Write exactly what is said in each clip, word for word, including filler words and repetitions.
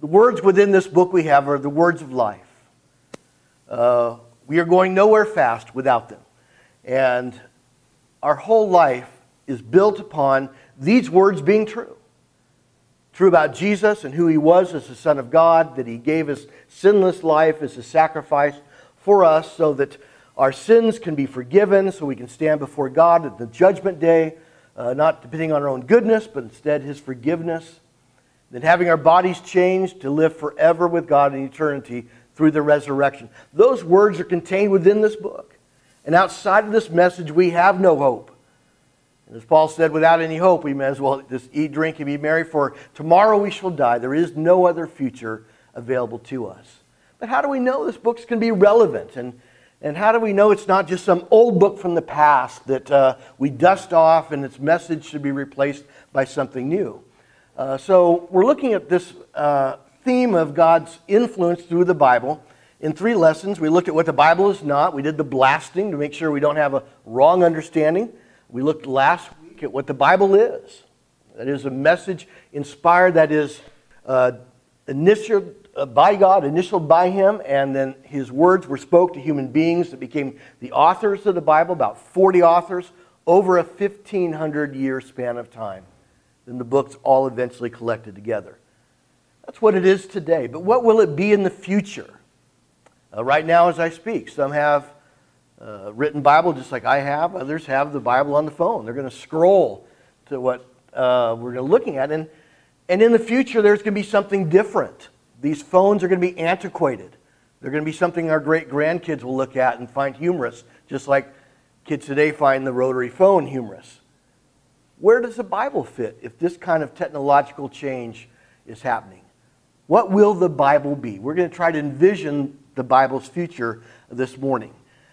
The words within this book we have are the words of life. Uh, we are going nowhere fast without them. And our whole life is built upon these words being true. True about Jesus and who He was as the Son of God, that He gave His sinless life as a sacrifice for us so that our sins can be forgiven, so we can stand before God at the judgment day, uh, not depending on our own goodness, but instead His forgiveness. Then having our bodies changed to live forever with God in eternity through the resurrection. Those words are contained within this book. And outside of this message, we have no hope. And as Paul said, without any hope, we may as well just eat, drink, and be merry, for tomorrow we shall die. There is no other future available to us. But how do we know this book's going to be relevant? And, and how do we know it's not just some old book from the past that uh, we dust off and its message should be replaced by something new? Uh, so we're looking at this uh, theme of God's influence through the Bible in three lessons. We looked at what the Bible is not. We did the blasting to make sure we don't have a wrong understanding. We looked last week at what the Bible is. That is a message inspired, that is uh, initialed by God, initialed by Him, and then His words were spoke to human beings that became the authors of the Bible, about forty authors, over a fifteen hundred year span of time. Then the books all eventually collected together. That's what it is today. But what will it be in the future? Uh, right now as I speak, some have uh, written Bible just like I have. Others have the Bible on the phone. They're going to scroll to what uh, we're looking at. And, and in the future, there's going to be something different. These phones are going to be antiquated. They're going to be something our great-grandkids will look at and find humorous, just like kids today find the rotary phone humorous. Where does the Bible fit if this kind of technological change is happening? What will the Bible be? We're going to try to envision the Bible's future this morning.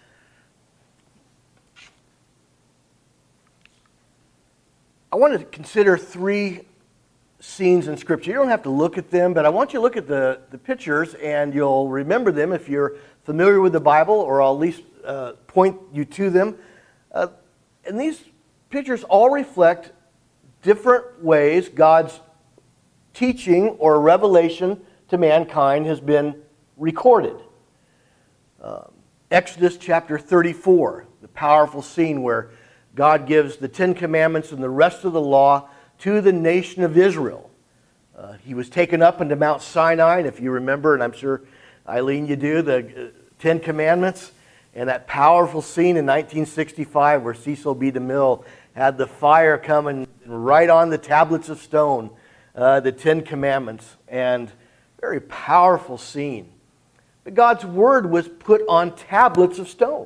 I want to consider three scenes in Scripture. You don't have to look at them, but I want you to look at the, the pictures and you'll remember them if you're familiar with the Bible, or I'll at least uh, point you to them. Uh, and these pictures all reflect different ways God's teaching or revelation to mankind has been recorded. Um, Exodus chapter thirty-four, the powerful scene where God gives the Ten Commandments and the rest of the law to the nation of Israel. Uh, he was taken up into Mount Sinai, and if you remember, and I'm sure, Eileen, you do, the uh, Ten Commandments, and that powerful scene in nineteen sixty-five where Cecil B. DeMille had the fire coming right on the tablets of stone, uh, the Ten Commandments, and very powerful scene. But God's Word was put on tablets of stone.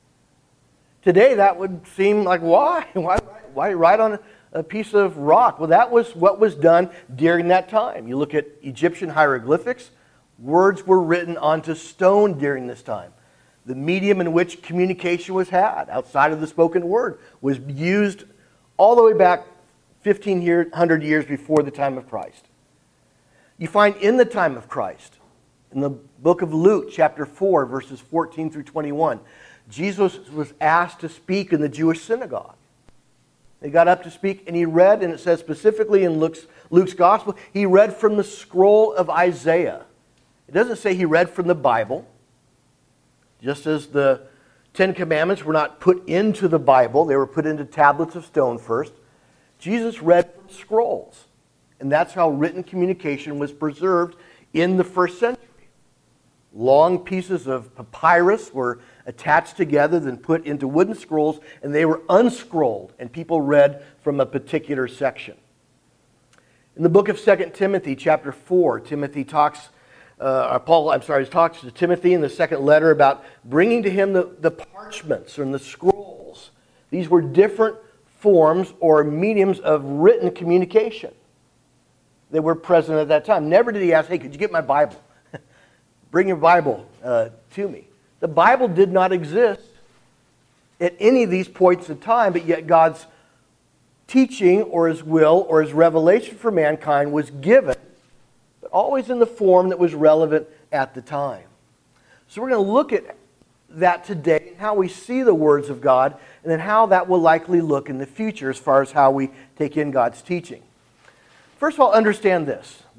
Today that would seem like, why? Why, why write on a, a piece of rock? Well, that was what was done during that time. You look at Egyptian hieroglyphics, words were written onto stone during this time. The medium in which communication was had, outside of the spoken word, was used all the way back fifteen hundred years before the time of Christ. You find in the time of Christ, in the book of Luke, chapter four, verses fourteen through twenty-one, Jesus was asked to speak in the Jewish synagogue. He got up to speak, and he read, and it says specifically in Luke's, Luke's gospel, he read from the scroll of Isaiah. It doesn't say he read from the Bible. Just as the Ten Commandments were not put into the Bible, they were put into tablets of stone first. Jesus read from scrolls. And that's how written communication was preserved in the first century. Long pieces of papyrus were attached together, then put into wooden scrolls, and they were unscrolled, and people read from a particular section. In the book of Second Timothy, chapter four, Timothy talks Uh, Paul, I'm sorry, talks to Timothy in the second letter about bringing to him the, the parchments and the scrolls. These were different forms or mediums of written communication that were present at that time. Never did he ask, hey, could you get my Bible? Bring your Bible uh, to me. The Bible did not exist at any of these points in time, but yet God's teaching or His will or His revelation for mankind was given, always in the form that was relevant at the time. So we're going to look at that today, and how we see the words of God, and then how that will likely look in the future as far as how we take in God's teaching. First of all, understand this.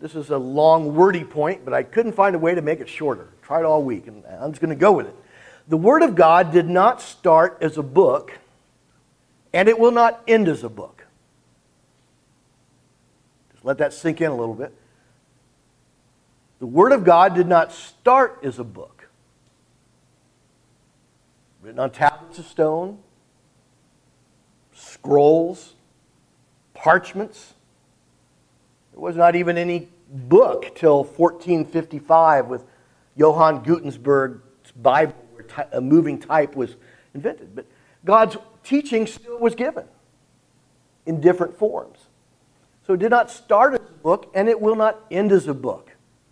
This is a long, wordy point, but I couldn't find a way to make it shorter. Tried all week, and I'm just going to go with it. The Word of God did not start as a book, and it will not end as a book. Just let that sink in a little bit. The Word of God did not start as a book. Written on tablets of stone, scrolls, parchments. There was not even any book till fourteen fifty-five with Johann Gutenberg's Bible, where a moving type was invented. But God's teaching still was given in different forms. So it did not start as a book, and it will not end as a book.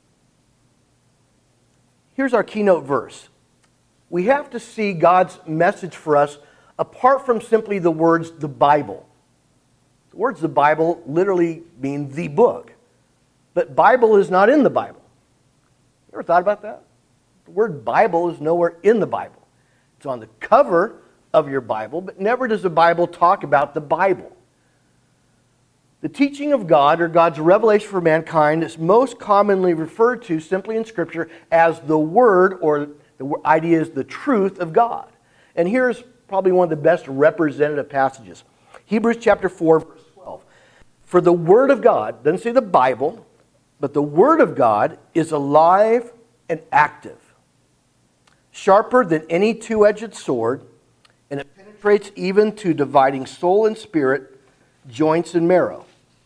Here's our keynote verse. We have to see God's message for us apart from simply the words the Bible. The words the Bible literally mean the book. But Bible is not in the Bible. You ever thought about that? The word Bible is nowhere in the Bible. It's on the cover of your Bible, but never does the Bible talk about the Bible. The teaching of God, or God's revelation for mankind, is most commonly referred to simply in Scripture as the Word, or the idea is the truth of God. And here's probably one of the best representative passages. Hebrews chapter four, verse twelve. For the Word of God, doesn't say the Bible, but the Word of God is alive and active, sharper than any two-edged sword, and it penetrates even to dividing soul and spirit, joints and marrow.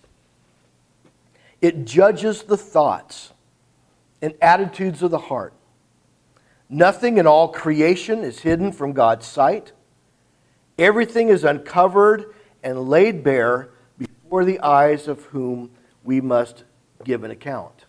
It judges the thoughts and attitudes of the heart. Nothing in all creation is hidden from God's sight. Everything is uncovered and laid bare before the eyes of whom we must give an account.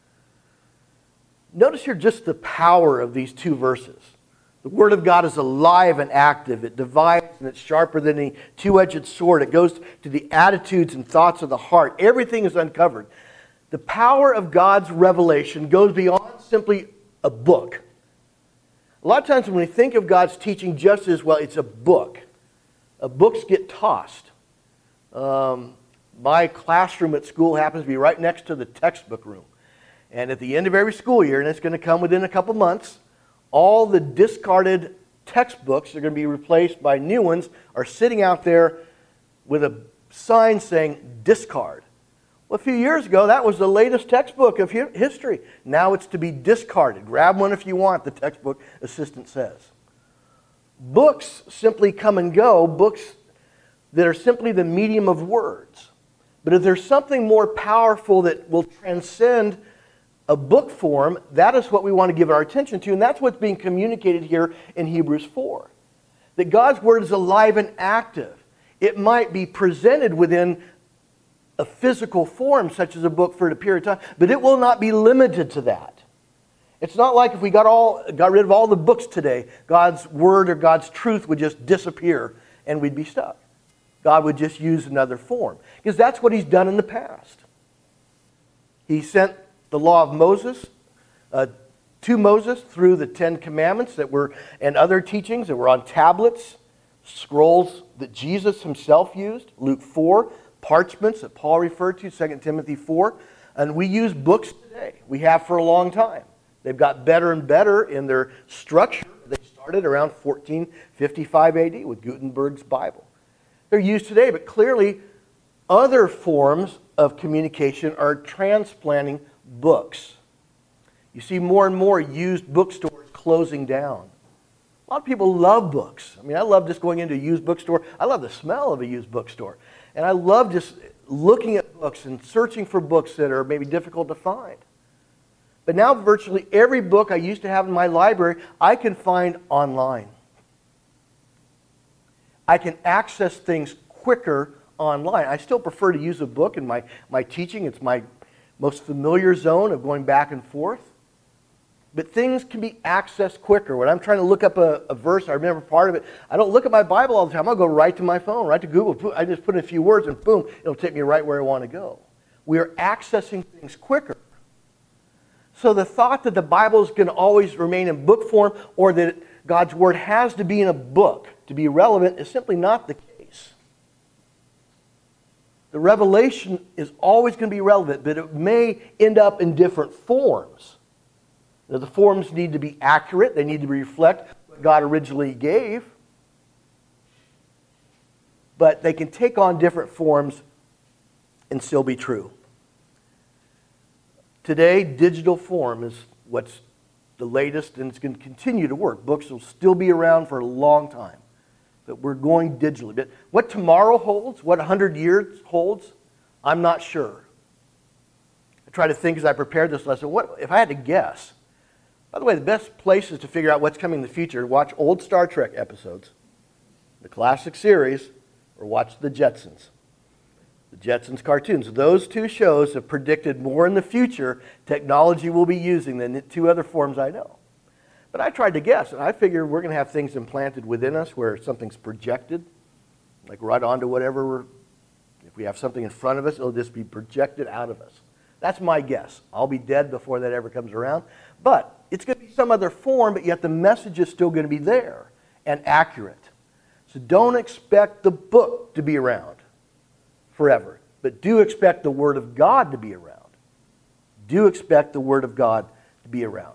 Notice here just the power of these two verses. The Word of God is alive and active. It divides and it's sharper than a two-edged sword. It goes to the attitudes and thoughts of the heart. Everything is uncovered. The power of God's revelation goes beyond simply a book. A lot of times when we think of God's teaching just as, well, it's a book. Uh, books get tossed. Um, my classroom at school happens to be right next to the textbook room. And at the end of every school year, and it's going to come within a couple months, all the discarded textbooks are going to be replaced by new ones, are sitting out there with a sign saying discard. Well, a few years ago, that was the latest textbook of history. Now it's to be discarded. Grab one if you want, the textbook assistant says. Books simply come and go, books that are simply the medium of words. But if there's something more powerful that will transcend a book form, that is what we want to give our attention to, and that's what's being communicated here in Hebrews four. That God's Word is alive and active. It might be presented within a physical form, such as a book for a period of time, but it will not be limited to that. It's not like if we got all got rid of all the books today, God's Word or God's truth would just disappear and we'd be stuck. God would just use another form, because that's what He's done in the past. He sent the law of Moses uh, to Moses through the Ten Commandments that were, and other teachings that were on tablets, scrolls that Jesus Himself used, Luke four, parchments that Paul referred to, Second Timothy four, and we use books today. We have for a long time. They've got better and better in their structure. They started around fourteen fifty-five A D with Gutenberg's Bible. They're used today, but clearly other forms of communication are transplanting books. You see more and more used bookstores closing down. A lot of people love books. I mean, I love just going into a used bookstore. I love the smell of a used bookstore. And I love just looking at books and searching for books that are maybe difficult to find. But now virtually every book I used to have in my library, I can find online. I can access things quicker online. I still prefer to use a book in my, my teaching. It's my most familiar zone of going back and forth. But things can be accessed quicker. When I'm trying to look up a, a verse, I remember part of it, I don't look at my Bible all the time. I'll go right to my phone, right to Google. I just put in a few words and boom, it'll take me right where I want to go. We are accessing things quicker. So the thought that the Bible is going to always remain in book form, or that God's Word has to be in a book to be relevant, is simply not the case. The revelation is always going to be relevant, but it may end up in different forms. Now, the forms need to be accurate. They need to reflect what God originally gave. But they can take on different forms and still be true. Today, digital form is what's the latest, and it's going to continue to work. Books will still be around for a long time. But we're going digitally. But what tomorrow holds, what one hundred years holds, I'm not sure. I try to think as I prepared this lesson, what if I had to guess? By the way, the best places to figure out what's coming in the future, watch old Star Trek episodes, the classic series, or watch the Jetsons. The Jetsons cartoons. Those two shows have predicted more in the future technology will be using than the two other forms I know. But I tried to guess, and I figured we're going to have things implanted within us where something's projected, like right onto whatever we're, if we have something in front of us, it'll just be projected out of us. That's my guess. I'll be dead before that ever comes around. But it's going to be some other form, but yet the message is still going to be there and accurate. So don't expect the book to be around forever, but do expect the Word of God to be around. Do expect the Word of God to be around.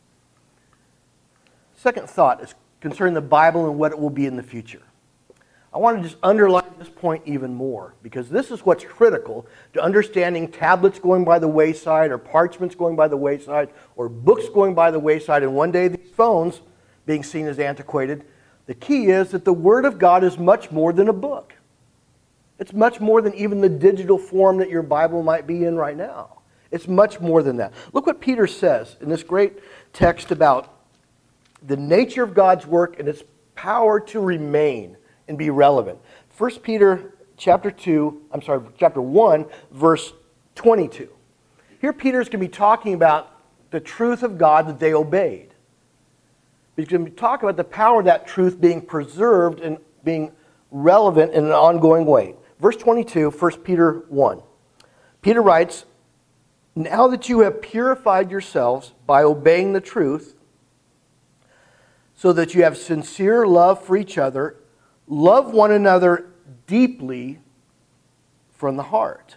Second thought is concerning the Bible and what it will be in the future. I want to just underline this point even more, because this is what's critical to understanding tablets going by the wayside, or parchments going by the wayside, or books going by the wayside, and one day these phones being seen as antiquated. The key is that the Word of God is much more than a book. It's much more than even the digital form that your Bible might be in right now. It's much more than that. Look what Peter says in this great text about the nature of God's work and its power to remain and be relevant. First Peter chapter two, I'm sorry, chapter one, verse twenty-two. Here Peter's going to be talking about the truth of God that they obeyed. He's going to talk about the power of that truth being preserved and being relevant in an ongoing way. Verse twenty-two, First Peter one. Peter writes, "Now that you have purified yourselves by obeying the truth, so that you have sincere love for each other, love one another deeply from the heart."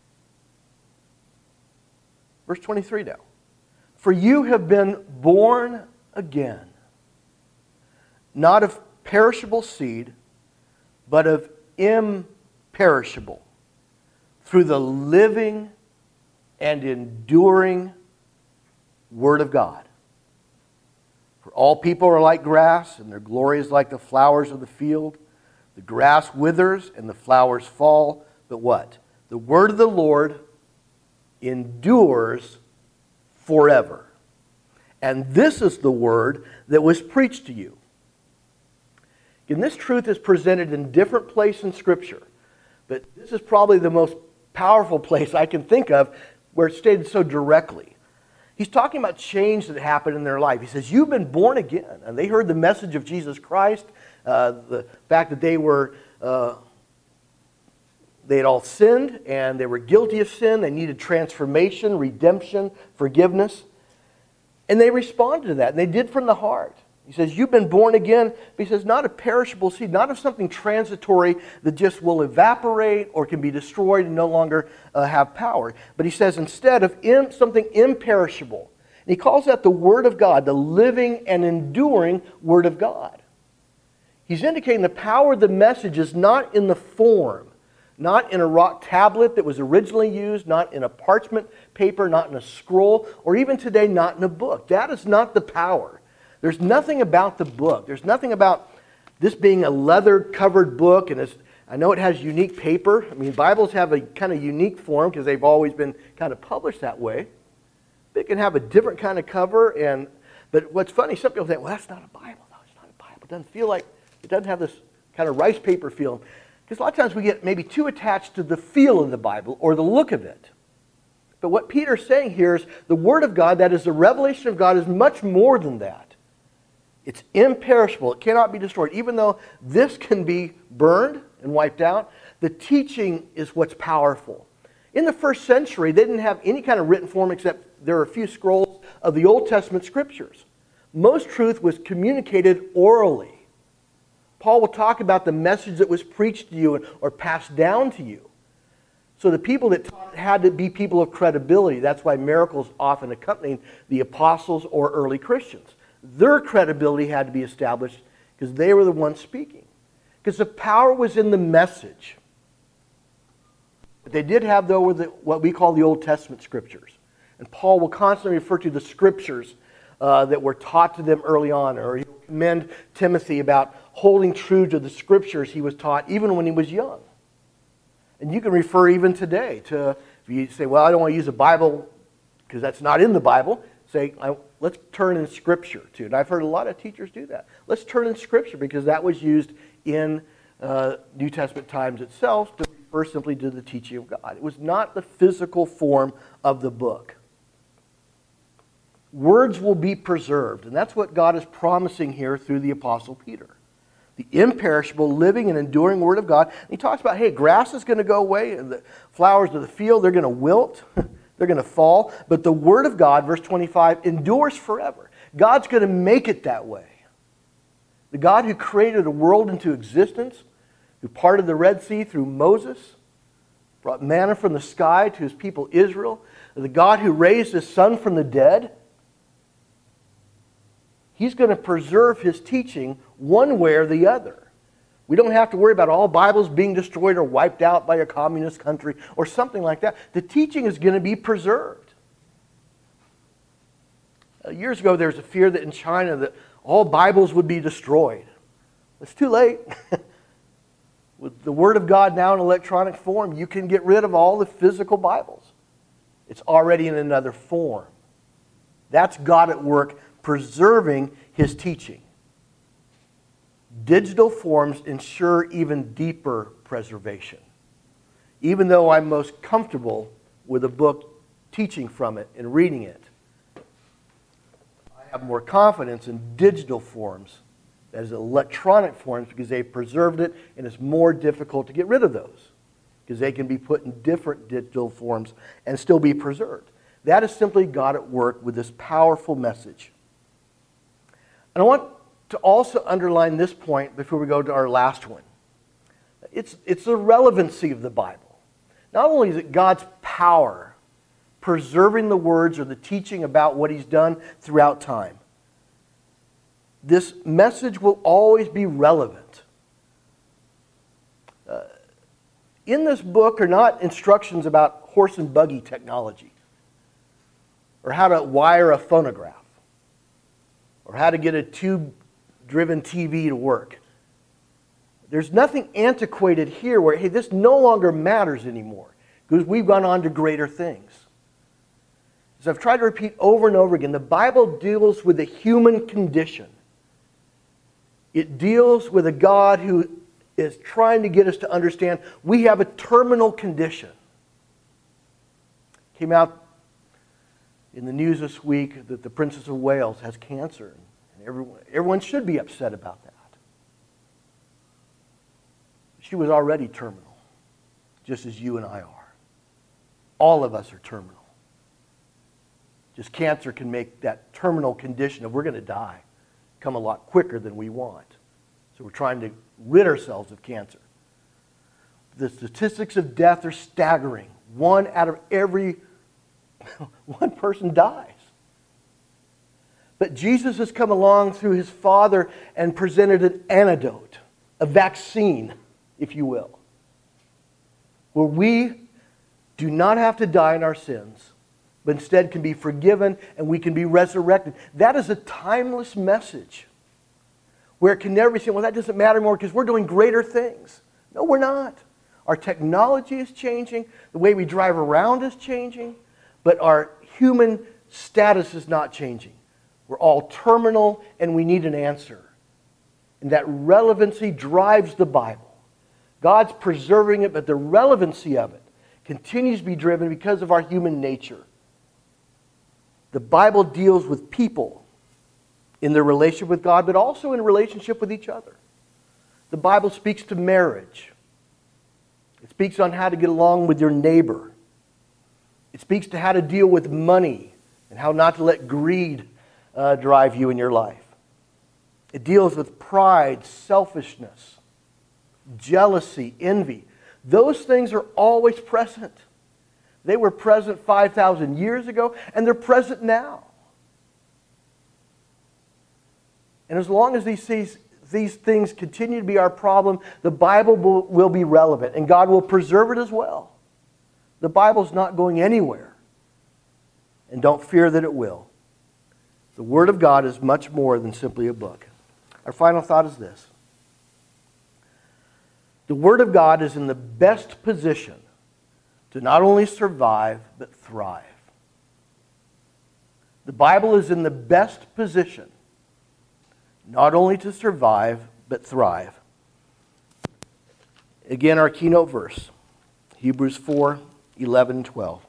Verse twenty-three now. "For you have been born again, not of perishable seed, but of imperishable, through the living and enduring Word of God. For all people are like grass, and their glory is like the flowers of the field. The grass withers and the flowers fall, but what? The word of the Lord endures forever. And this is the word that was preached to you." And this truth is presented in different places in Scripture, but this is probably the most powerful place I can think of where it's stated so directly. He's talking about change that happened in their life. He says, you've been born again. And they heard the message of Jesus Christ, uh, the fact that they were, uh, they had all sinned and they were guilty of sin. They needed transformation, redemption, forgiveness. And they responded to that, and they did from the heart. He says, you've been born again, but he says, not a perishable seed, not of something transitory that just will evaporate or can be destroyed and no longer uh, have power. But he says, instead of in, something imperishable. And he calls that the Word of God, the living and enduring Word of God. He's indicating the power of the message is not in the form, not in a rock tablet that was originally used, not in a parchment paper, not in a scroll, or even today, not in a book. That is not the power. There's nothing about the book. There's nothing about this being a leather-covered book. And it's, I know it has unique paper. I mean, Bibles have a kind of unique form because they've always been kind of published that way. They can have a different kind of cover. And but what's funny, some people think, well, that's not a Bible. No, it's not a Bible. It doesn't feel like, it doesn't have this kind of rice paper feel. Because a lot of times we get maybe too attached to the feel of the Bible or the look of it. But what Peter's saying here is the Word of God, that is the revelation of God, is much more than that. It's imperishable. It cannot be destroyed. Even though this can be burned and wiped out, the teaching is what's powerful. In the first century, they didn't have any kind of written form except there are a few scrolls of the Old Testament Scriptures. Most truth was communicated orally. Paul will talk about the message that was preached to you or passed down to you. So the people that taught had to be people of credibility. That's why miracles often accompanied the apostles or early Christians. Their credibility had to be established because they were the ones speaking. Because the power was in the message. But they did have, though, the, what we call the Old Testament scriptures. And Paul will constantly refer to the scriptures uh, that were taught to them early on. Or he'll commend Timothy about holding true to the scriptures he was taught even when he was young. And you can refer even today to, if you say, well, I don't want to use the Bible because that's not in the Bible, say, let's turn in Scripture too. And I've heard a lot of teachers do that. Let's turn in Scripture because that was used in uh, New Testament times itself to refer simply to the teaching of God. It was not the physical form of the book. Words will be preserved, and that's what God is promising here through the Apostle Peter. The imperishable, living, and enduring Word of God. And he talks about, hey, grass is going to go away, and the flowers of the field, they're going to wilt, they're going to fall. But the Word of God, verse twenty-five, endures forever. God's going to make it that way. The God who created a world into existence, who parted the Red Sea through Moses, brought manna from the sky to his people Israel, the God who raised his Son from the dead, He's going to preserve His teaching one way or the other. We don't have to worry about all Bibles being destroyed or wiped out by a communist country or something like that. The teaching is going to be preserved. Uh, years ago, there was a fear that in China that all Bibles would be destroyed. It's too late. With the Word of God now in electronic form, you can get rid of all the physical Bibles. It's already in another form. That's God at work preserving His teaching. Digital forms ensure even deeper preservation. Even though I'm most comfortable with a book teaching from it and reading it, I have more confidence in digital forms as electronic forms because they've preserved it and it's more difficult to get rid of those because they can be put in different digital forms and still be preserved. That is simply God at work with this powerful message. And I want to also underline this point before we go to our last one. It's, it's the relevancy of the Bible. Not only is it God's power preserving the words or the teaching about what He's done throughout time. This message will always be relevant. Uh, in this book are not instructions about horse and buggy technology or how to wire a phonograph, or how to get a tube-driven T V to work. There's nothing antiquated here where, hey, this no longer matters anymore because we've gone on to greater things. As I've tried to repeat over and over again, the Bible deals with the human condition. It deals with a God who is trying to get us to understand we have a terminal condition. Came out in the news this week that the Princess of Wales has cancer. And everyone, everyone should be upset about that. She was already terminal, just as you and I are. All of us are terminal. Just cancer can make that terminal condition of we're going to die come a lot quicker than we want. So we're trying to rid ourselves of cancer. The statistics of death are staggering. One out of every one person dies. But Jesus has come along through His Father and presented an antidote, a vaccine, if you will, where we do not have to die in our sins, but instead can be forgiven and we can be resurrected. That is a timeless message where it can never be said, well, that doesn't matter anymore because we're doing greater things. No, we're not. Our technology is changing. The way we drive around is changing. But our human status is not changing. We're all terminal and we need an answer. And that relevancy drives the Bible. God's preserving it, but the relevancy of it continues to be driven because of our human nature. The Bible deals with people in their relationship with God, but also in relationship with each other. The Bible speaks to marriage. It speaks on how to get along with your neighbor. It speaks to how to deal with money and how not to let greed uh, drive you in your life. It deals with pride, selfishness, jealousy, envy. Those things are always present. They were present five thousand years ago, and they're present now. And as long as these, these, these things continue to be our problem, the Bible will, will be relevant, and God will preserve it as well. The Bible's not going anywhere, and don't fear that it will. The Word of God is much more than simply a book. Our final thought is this. The Word of God is in the best position to not only survive, but thrive. The Bible is in the best position not only to survive, but thrive. Again, our keynote verse, Hebrews four, eleven and twelve.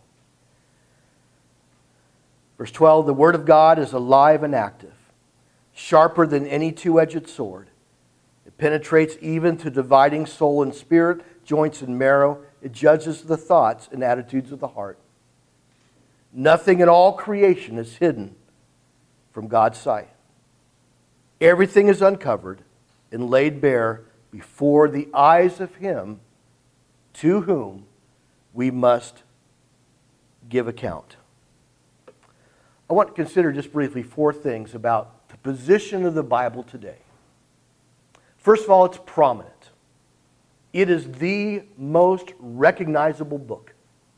Verse twelve, the Word of God is alive and active, sharper than any two-edged sword. It penetrates even to dividing soul and spirit, joints and marrow. It judges the thoughts and attitudes of the heart. Nothing in all creation is hidden from God's sight. Everything is uncovered and laid bare before the eyes of Him to whom we must give account. I want to consider just briefly four things about the position of the Bible today. First of all, it's prominent. It is the most recognizable book.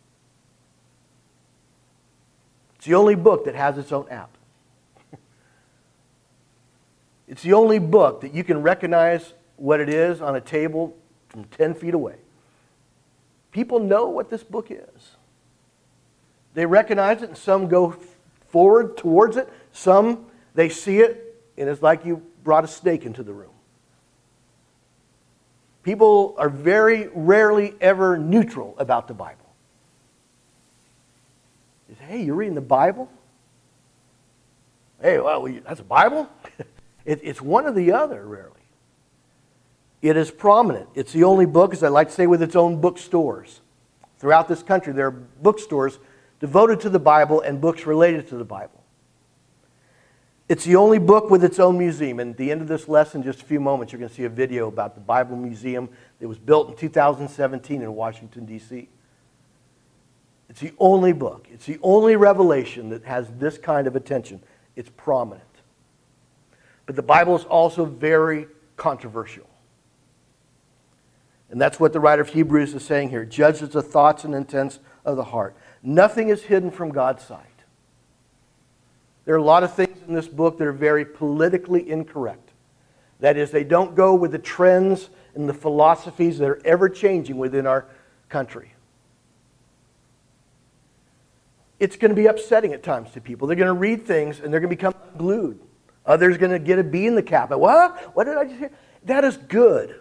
It's the only book that has its own app. It's the only book that you can recognize what it is on a table from ten feet away. People know what this book is. They recognize it, and some go forward towards it. Some, they see it, and it's like you brought a snake into the room. People are very rarely ever neutral about the Bible. They say, hey, you're reading the Bible? Hey, well, that's a Bible? it, it's one or the other, rarely. It is prominent. It's the only book, as I like to say, with its own bookstores. Throughout this country, there are bookstores devoted to the Bible and books related to the Bible. It's the only book with its own museum. And at the end of this lesson, just a few moments, you're going to see a video about the Bible Museum that was built in two thousand seventeen in Washington, D C It's the only book. It's the only revelation that has this kind of attention. It's prominent. But the Bible is also very controversial. And that's what the writer of Hebrews is saying here. It judges the thoughts and intents of the heart. Nothing is hidden from God's sight. There are a lot of things in this book that are very politically incorrect. That is, they don't go with the trends and the philosophies that are ever changing within our country. It's going to be upsetting at times to people. They're going to read things and they're going to become glued. Others are going to get a B in the cap. What? What did I just hear? That is good.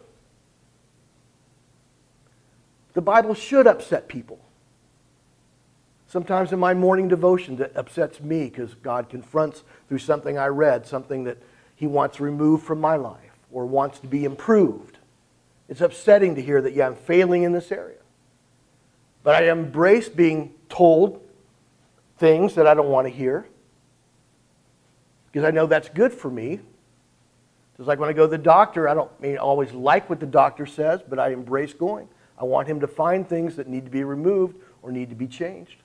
The Bible should upset people. Sometimes in my morning devotion that upsets me because God confronts through something I read, something that He wants removed from my life or wants to be improved. It's upsetting to hear that, yeah, I'm failing in this area. But I embrace being told things that I don't want to hear because I know that's good for me. Just like when I go to the doctor, I don't mean always like what the doctor says, but I embrace going. I want him to find things that need to be removed or need to be changed.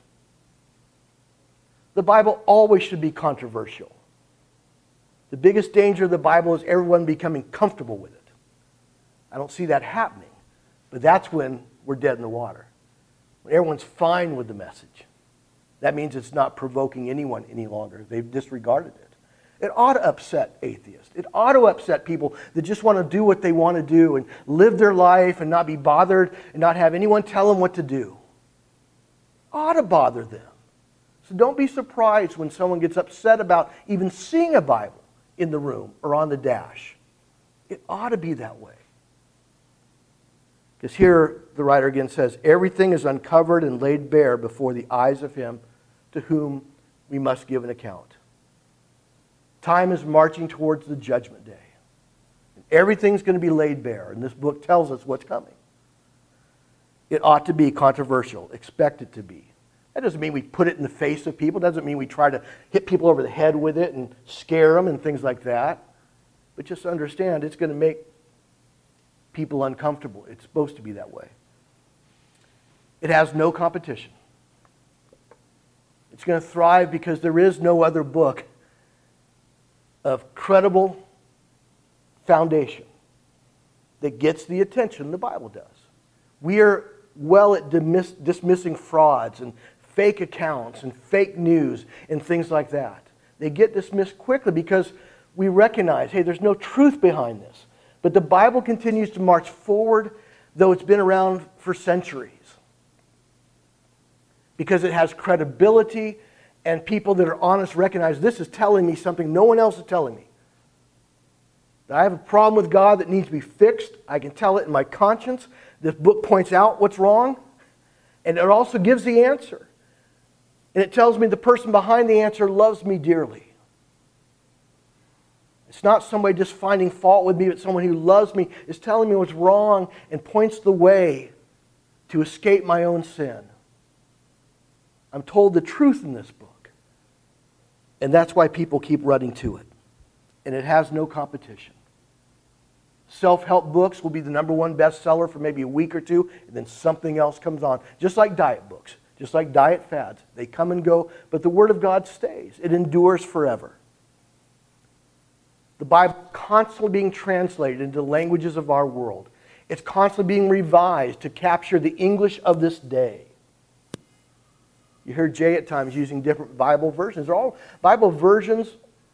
The Bible always should be controversial. The biggest danger of the Bible is everyone becoming comfortable with it. I don't see that happening, but that's when we're dead in the water. When everyone's fine with the message. That means it's not provoking anyone any longer. They've disregarded it. It ought to upset atheists. It ought to upset people that just want to do what they want to do and live their life and not be bothered and not have anyone tell them what to do. It ought to bother them. So don't be surprised when someone gets upset about even seeing a Bible in the room or on the dash. It ought to be that way. Because here the writer again says, everything is uncovered and laid bare before the eyes of Him to whom we must give an account. Time is marching towards the judgment day. And everything's going to be laid bare, and this book tells us what's coming. It ought to be controversial. Expect it to be. That doesn't mean we put it in the face of people. It doesn't mean we try to hit people over the head with it and scare them and things like that. But just understand, it's going to make people uncomfortable. It's supposed to be that way. It has no competition. It's going to thrive because there is no other book of credible foundation that gets the attention the Bible does. We are well at dismiss, dismissing frauds and fake accounts and fake news and things like that. They get dismissed quickly because we recognize, hey, there's no truth behind this. But the Bible continues to march forward, though it's been around for centuries. Because it has credibility, and people that are honest recognize this is telling me something no one else is telling me. That I have a problem with God that needs to be fixed. I can tell it in my conscience. This book points out what's wrong, and it also gives the answer. And it tells me the person behind the answer loves me dearly. It's not somebody just finding fault with me, but someone who loves me is telling me what's wrong and points the way to escape my own sin. I'm told the truth in this book. And that's why people keep running to it. And it has no competition. Self-help books will be the number one bestseller for maybe a week or two, and then something else comes on. Just like diet books, just like diet fads. They come and go, but the Word of God stays. It endures forever. The Bible is constantly being translated into the languages of our world. It's constantly being revised to capture the English of this day. You hear Jay at times using different Bible versions. They're all Bible versions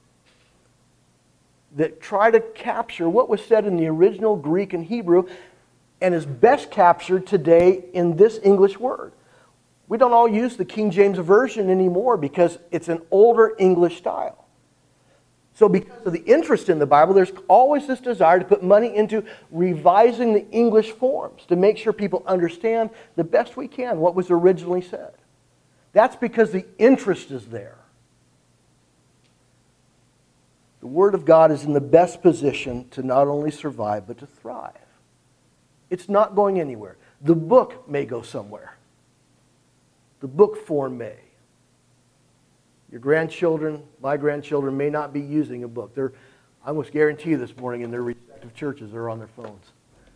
that try to capture what was said in the original Greek and Hebrew and is best captured today in this English word. We don't all use the King James Version anymore because it's an older English style. So because of the interest in the Bible, there's always this desire to put money into revising the English forms to make sure people understand the best we can what was originally said. That's because the interest is there. The Word of God is in the best position to not only survive, but to thrive. It's not going anywhere. The book may go somewhere. The book form may. Your grandchildren, my grandchildren, may not be using a book. They're, I almost guarantee you this morning in their respective churches, they're on their phones.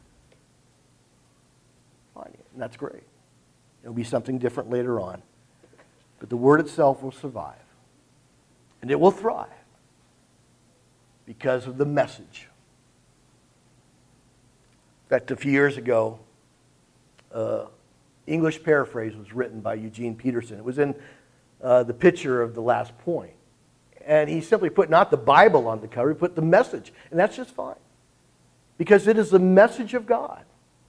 Fine, and that's great. It'll be something different later on. But the Word itself will survive. And it will thrive because of the message. In fact, a few years ago, uh, English paraphrase was written by Eugene Peterson. It was in uh, the picture of The Last Point. And he simply put not the Bible on the cover, he put the message. And that's just fine. Because it is the message of God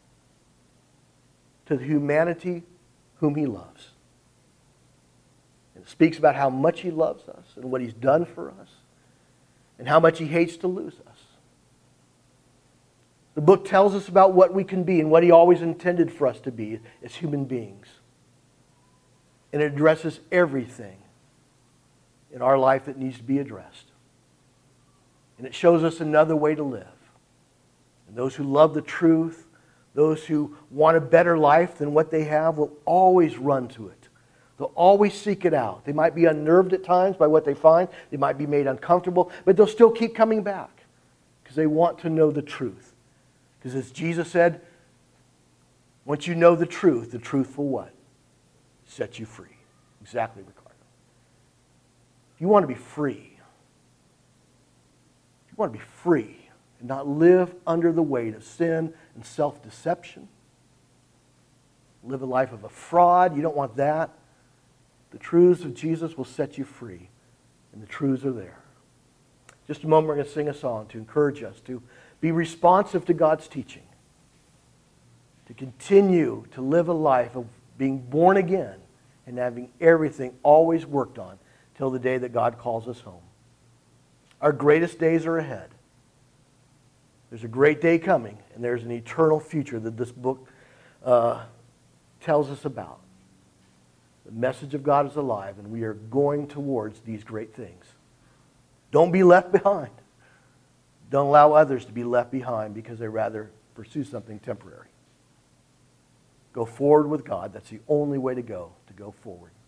to the humanity whom He loves. And it speaks about how much He loves us and what He's done for us and how much He hates to lose us. The book tells us about what we can be and what He always intended for us to be as human beings. And it addresses everything in our life that needs to be addressed. And it shows us another way to live. And those who love the truth, those who want a better life than what they have, will always run to it. They'll always seek it out. They might be unnerved at times by what they find. They might be made uncomfortable, but they'll still keep coming back because they want to know the truth. Because as Jesus said, once you know the truth, the truth will what? Set you free. Exactly, Ricardo. If you want to be free, if you want to be free and not live under the weight of sin and self-deception, live a life of a fraud, you don't want that. The truths of Jesus will set you free, and the truths are there. Just a moment, we're going to sing a song to encourage us to be responsive to God's teaching, to continue to live a life of being born again and having everything always worked on till the day that God calls us home. Our greatest days are ahead. There's a great day coming, and there's an eternal future that this book uh, tells us about. The message of God is alive, and we are going towards these great things. Don't be left behind. Don't allow others to be left behind because they rather pursue something temporary. Go forward with God. That's the only way to go, to go forward.